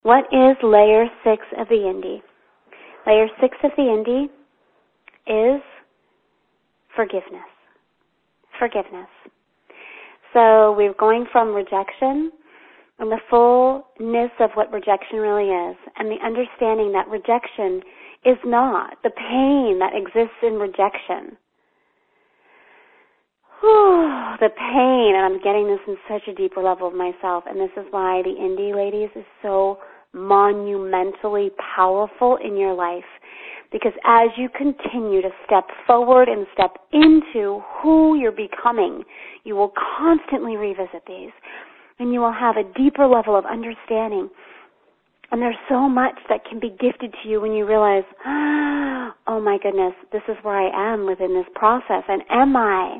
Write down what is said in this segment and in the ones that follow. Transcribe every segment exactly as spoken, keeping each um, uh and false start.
What is layer six of the Indy? Layer six of the Indy is forgiveness. Forgiveness. So we're going from rejection and the fullness of what rejection really is, and the understanding that rejection is not the pain that exists in rejection. Whew, the pain, and I'm getting this in such a deeper level of myself, and this is why the Indy, ladies, is so monumentally powerful in your life. Because as you continue to step forward and step into who you're becoming, you will constantly revisit these, and you will have a deeper level of understanding. And there's so much that can be gifted to you when you realize, oh my goodness, this is where I am within this process, and am I?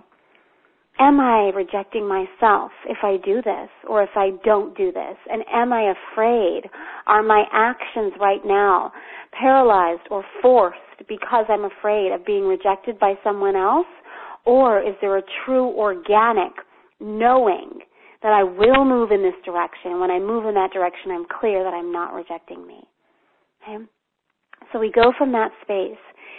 Am I rejecting myself if I do this or if I don't do this? And am I afraid? Are my actions right now paralyzed or forced because I'm afraid of being rejected by someone else? Or is there a true organic knowing that I will move in this direction? When I move in that direction, I'm clear that I'm not rejecting me. Okay? So we go from that space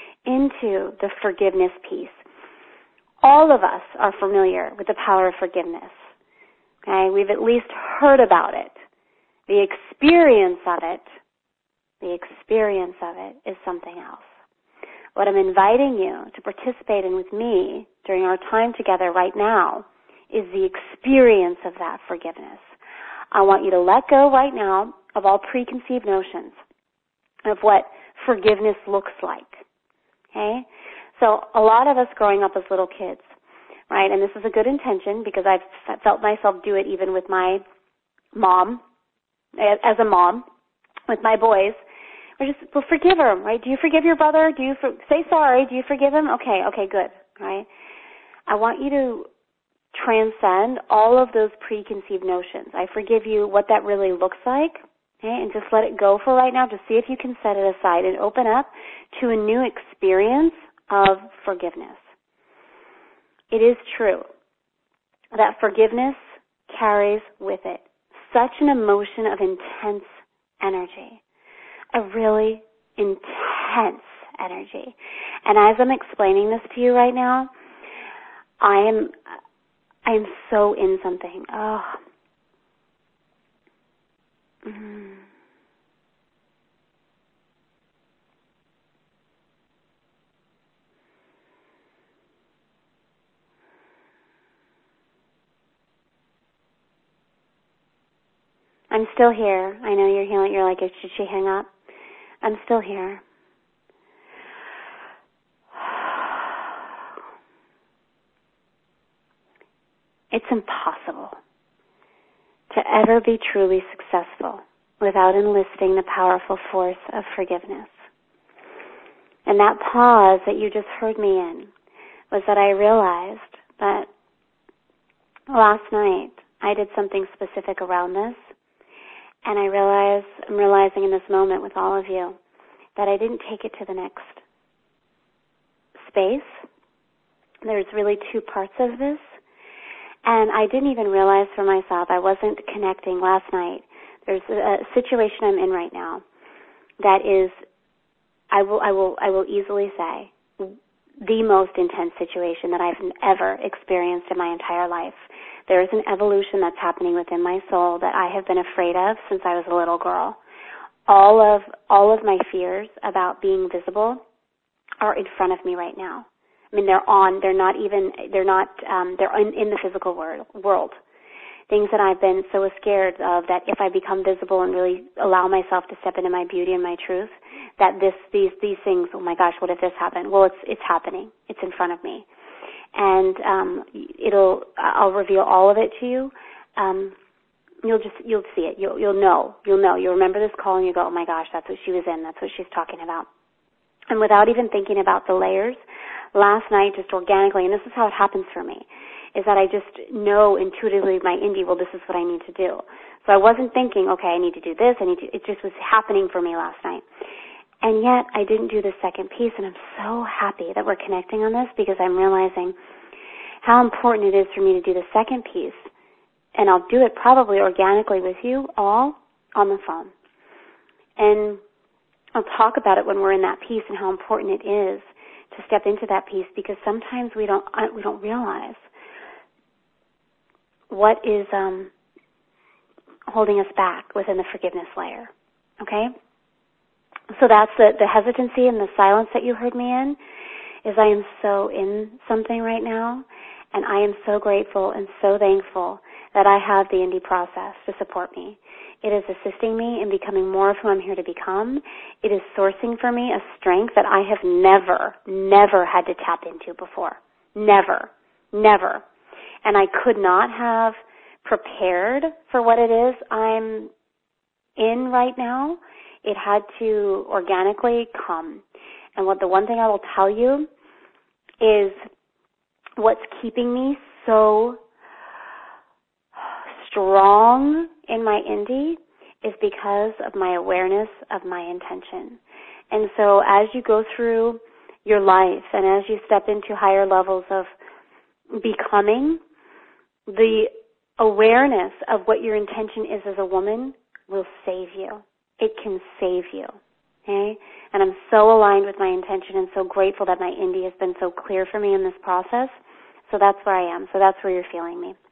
into the forgiveness piece. All of us are familiar with the power of forgiveness. Okay? We've at least heard about it. The experience of it, the experience of it is something else. What I'm inviting you to participate in with me during our time together right now is the experience of that forgiveness. I want you to let go right now of all preconceived notions of what forgiveness looks like. Okay? So a lot of us growing up as little kids, right, and this is a good intention because I've felt myself do it even with my mom, as a mom, with my boys. We're just, well, forgive him, right? Do you forgive your brother? Do you for, say sorry? Do you forgive him? Okay, okay, good, right? I want you to transcend all of those preconceived notions. I forgive you, what that really looks like, okay, and just let it go for right now to see if you can set it aside and open up to a new experience of forgiveness. It is true that forgiveness carries with it such an emotion of intense energy, a really intense energy. And as I'm explaining this to you right now, I am I am so in something. Oh. Mm. I'm still here. I know you're healing. You're like, should she hang up? I'm still here. It's impossible to ever be truly successful without enlisting the powerful force of forgiveness. And that pause that you just heard me in was that I realized that last night I did something specific around this. And I realize, I'm realizing in this moment with all of you that I didn't take it to the next space. There's really two parts of this. And I didn't even realize for myself, I wasn't connecting last night. There's a situation I'm in right now that is, I will, I will, I will easily say, the most intense situation that I've ever experienced in my entire life. There is an evolution that's happening within my soul that I have been afraid of since I was a little girl. All of all of my fears about being visible are in front of me right now. I mean, they're on. They're not even. They're not. Um, they're in, in the physical world. World. Things that I've been so scared of that if I become visible and really allow myself to step into my beauty and my truth, that this these these things. Oh my gosh, what if this happened? Well, it's it's happening. It's in front of me. And um, it'll, I'll reveal all of it to you. Um, you'll just, you'll see it. You'll, you'll know. You'll know. You'll remember this call and you go, oh my gosh, that's what she was in. That's what she's talking about. And without even thinking about the layers, last night just organically, and this is how it happens for me, is that I just know intuitively my Indy, well, this is what I need to do. So I wasn't thinking, okay, I need to do this. I need to, it just was happening for me last night. And yet I didn't do the second piece, and I'm so happy that we're connecting on this because I'm realizing how important it is for me to do the second piece, and I'll do it probably organically with you all on the phone. And I'll talk about it when we're in that peace and how important it is to step into that peace, because sometimes we don't we don't realize what is um, holding us back within the forgiveness layer. Okay? So that's the, the hesitancy and the silence that you heard me in, is I am so in something right now, and I am so grateful and so thankful that I have the Indie process to support me. It is assisting me in becoming more of who I'm here to become. It is sourcing for me a strength that I have never, never had to tap into before. Never, never. And I could not have prepared for what it is I'm in right now. It had to organically come. And what the one thing I will tell you is what's keeping me so strong in my Indie is because of my awareness of my intention. And so as you go through your life and as you step into higher levels of becoming, the awareness of what your intention is as a woman will save you. It can save you. Okay? And I'm so aligned with my intention and so grateful that my Indie has been so clear for me in this process. So that's where I am. So that's where you're feeling me.